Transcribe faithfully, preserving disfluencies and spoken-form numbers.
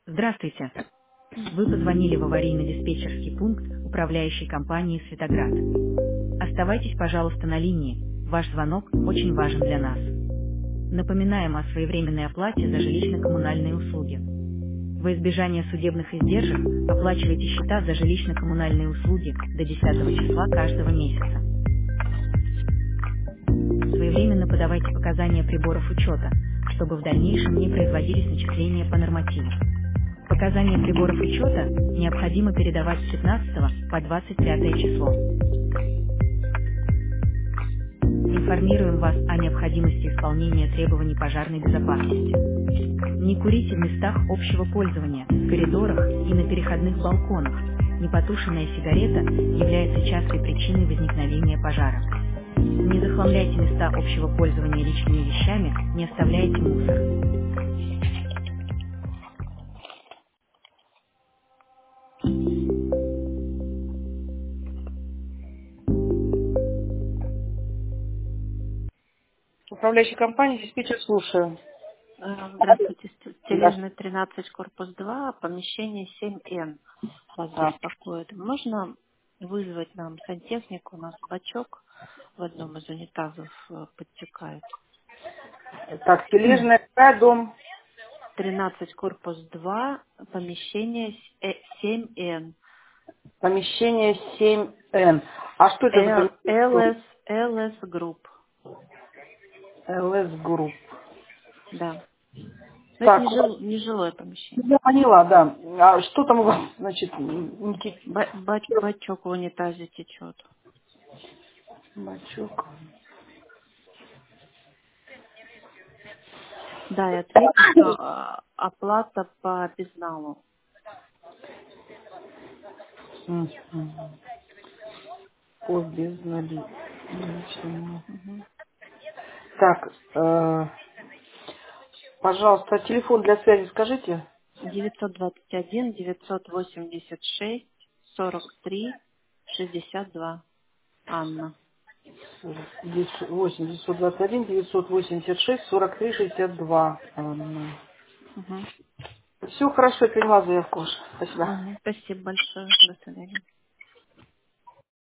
Здравствуйте. Вы позвонили в аварийно-диспетчерский пункт управляющей компании «Светоград». Оставайтесь, пожалуйста, на линии. Ваш звонок очень важен для нас. Напоминаем о своевременной оплате за жилищно-коммунальные услуги. Во избежание судебных издержек оплачивайте счета за жилищно-коммунальные услуги до десятого числа каждого месяца. Своевременно подавайте показания приборов учета, чтобы в дальнейшем не производились начисления по нормативу. Показания приборов учета необходимо передавать с пятнадцатого по двадцать пятое число. Информируем вас о необходимости исполнения требований пожарной безопасности. Не курите в местах общего пользования, в коридорах и на переходных балконах. Непотушенная сигарета является частой причиной возникновения пожара. Не захламляйте места общего пользования личными вещами, не оставляйте мусор. Управляющая компания, диспетчер, слушаю. Э, Здравствуйте, Ст- Да. Тележный тринадцать, корпус два, помещение семь эн вас А, беспокоит. Можно вызвать нам сантехнику? У нас бачок в одном из унитазов э, подтекает. Так, Тележная, какая, дом? тринадцать, корпус два, помещение с- э, семь эн. Помещение семь эн. А что это за Э, помещение? ЛС, ЛС Групп, ЛС Групп. да. Но это Так, не, жил, не жилое помещение. я поняла, да. А что там у вас, значит, Никит- Ба- бач- бачок в унитазе течет. Бачок. Да, и отметьте, что а, оплата по безналу. Мгм. По безнали- наличному. Мгм. Так, э, пожалуйста, телефон для связи скажите. девятьсот двадцать один девятьсот восемьдесят шесть сорок три шестьдесят два. Анна. восемь девятьсот двадцать один девятьсот восемьдесят шесть сорок три шестьдесят два. Мгм. Все хорошо, я приняла заявку. Спасибо. Мгм. Спасибо большое. До свидания.